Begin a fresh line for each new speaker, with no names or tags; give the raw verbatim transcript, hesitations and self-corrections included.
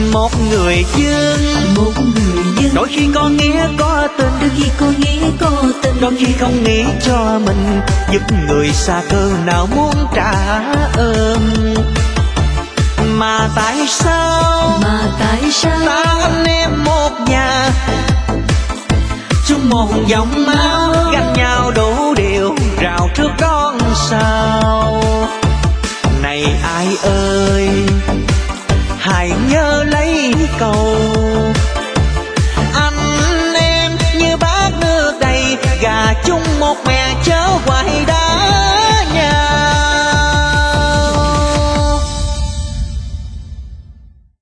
Một người dân,
một người dân,
đôi khi có nghĩa có tình,
đôi khi có nghĩa có tình,
đôi khi không nghĩ cho mình, giúp người xa cơ nào muốn trả ơn. Mà tại sao,
mà tại sao
ta anh em một nhà, chung một dòng máu, ganh nhau đủ điều, rào trước đón sau. Này ai ơi,